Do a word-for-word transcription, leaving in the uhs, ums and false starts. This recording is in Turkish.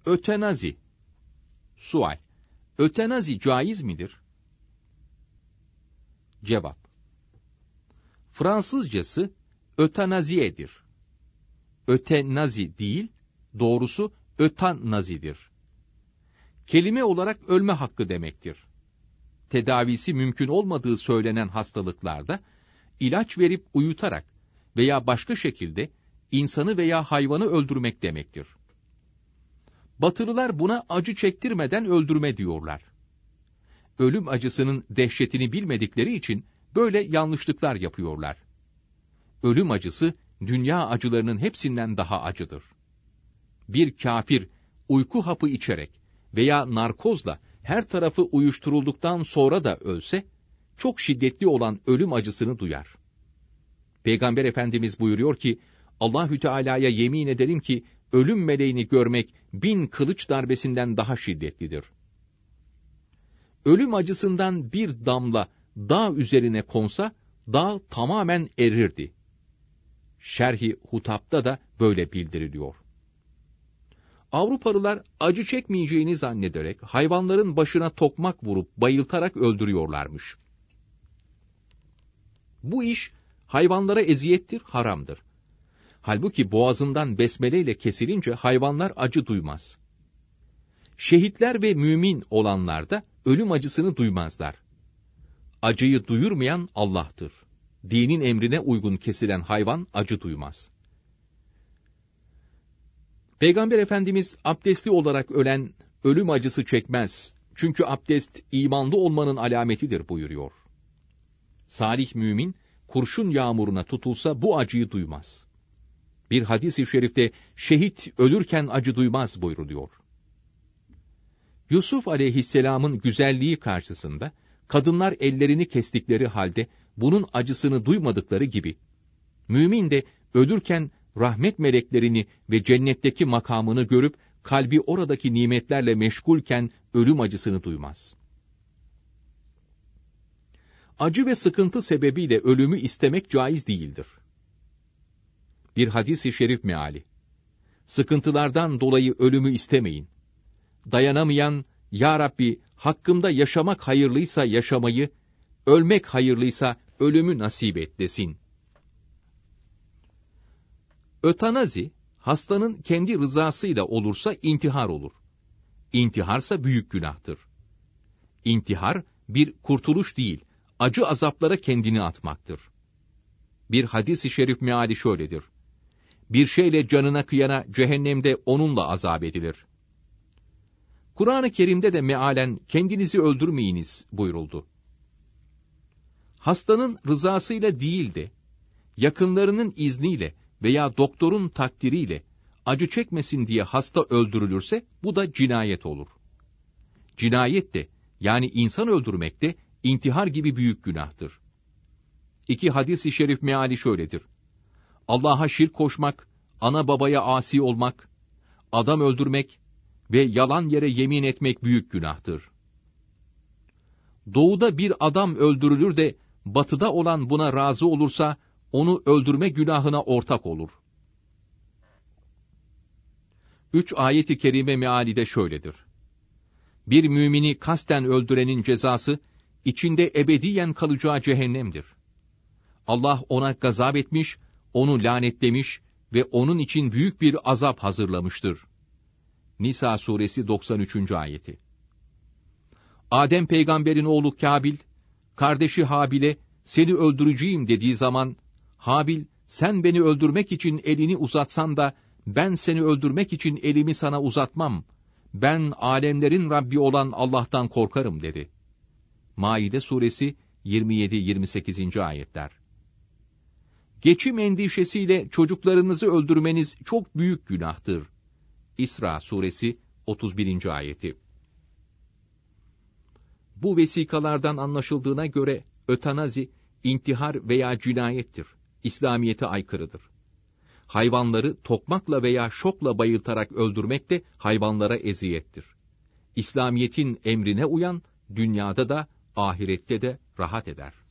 Ötenazi. Sual: ötenazi caiz midir? Cevap: Fransızcası ötenaziyedir. Ötenazi değil, doğrusu ötanazidir. Kelime olarak ölme hakkı demektir. Tedavisi mümkün olmadığı söylenen hastalıklarda, ilaç verip uyutarak veya başka şekilde insanı veya hayvanı öldürmek demektir. Batılılar buna acı çektirmeden öldürme diyorlar. Ölüm acısının dehşetini bilmedikleri için böyle yanlışlıklar yapıyorlar. Ölüm acısı, dünya acılarının hepsinden daha acıdır. Bir kafir, uyku hapı içerek veya narkozla her tarafı uyuşturulduktan sonra da ölse, çok şiddetli olan ölüm acısını duyar. Peygamber Efendimiz buyuruyor ki, Allahü Teala'ya yemin ederim ki, ölüm meleğini görmek bin kılıç darbesinden daha şiddetlidir. Ölüm acısından bir damla dağ üzerine konsa, dağ tamamen erirdi. Şerh-i Hutab'da da böyle bildiriliyor. Avrupalılar acı çekmeyeceğini zannederek hayvanların başına tokmak vurup bayıltarak öldürüyorlarmış. Bu iş hayvanlara eziyettir, haramdır. Halbuki boğazından besmeleyle kesilince hayvanlar acı duymaz. Şehitler ve mümin olanlar da ölüm acısını duymazlar. Acıyı duyurmayan Allah'tır. Dinin emrine uygun kesilen hayvan acı duymaz. Peygamber Efendimiz abdestli olarak ölen ölüm acısı çekmez. Çünkü abdest imanlı olmanın alametidir buyuruyor. Salih mümin kurşun yağmuruna tutulsa bu acıyı duymaz. Bir hadis-i şerifte şehit ölürken acı duymaz buyruluyor. Yusuf aleyhisselamın güzelliği karşısında kadınlar ellerini kestikleri halde bunun acısını duymadıkları gibi, mümin de ölürken rahmet meleklerini ve cennetteki makamını görüp kalbi oradaki nimetlerle meşgulken ölüm acısını duymaz. Acı ve sıkıntı sebebiyle ölümü istemek caiz değildir. Bir hadis-i şerif meali: sıkıntılardan dolayı ölümü istemeyin. Dayanamayan, Ya Rabbi, hakkımda yaşamak hayırlıysa yaşamayı, ölmek hayırlıysa ölümü nasip et desin. Ötanazi, hastanın kendi rızasıyla olursa intihar olur. İntiharsa büyük günahtır. İntihar, bir kurtuluş değil, acı azaplara kendini atmaktır. Bir hadis-i şerif meali şöyledir: bir şeyle canına kıyana cehennemde onunla azap edilir. Kur'an-ı Kerim'de de mealen kendinizi öldürmeyiniz buyuruldu. Hastanın rızasıyla değil de, yakınlarının izniyle veya doktorun takdiriyle acı çekmesin diye hasta öldürülürse bu da cinayet olur. Cinayet de, yani insan öldürmek de intihar gibi büyük günahtır. İki hadis-i şerif meali şöyledir: Allah'a şirk koşmak, ana babaya asi olmak, adam öldürmek ve yalan yere yemin etmek büyük günahtır. Doğuda bir adam öldürülür de batıda olan buna razı olursa onu öldürme günahına ortak olur. Üç ayet-i kerime meali de şöyledir: bir mümini kasten öldürenin cezası, içinde ebediyen kalacağı cehennemdir. Allah ona gazap etmiş, onu lanetlemiş ve onun için büyük bir azap hazırlamıştır. Nisa suresi doksan üçüncü ayeti. Adem peygamberin oğlu Kabil, kardeşi Habil'e seni öldüreceğim dediği zaman, Habil, sen beni öldürmek için elini uzatsan da ben seni öldürmek için elimi sana uzatmam. Ben alemlerin Rabbi olan Allah'tan korkarım dedi. Maide suresi yirmi yedi yirmi sekizinci ayetler. Geçim endişesiyle çocuklarınızı öldürmeniz çok büyük günahtır. İsra suresi otuz birinci ayeti. Bu vesikalardan anlaşıldığına göre ötanazi, intihar veya cinayettir. İslamiyete aykırıdır. Hayvanları tokmakla veya şokla bayıltarak öldürmek de hayvanlara eziyettir. İslamiyetin emrine uyan, dünyada da ahirette de rahat eder.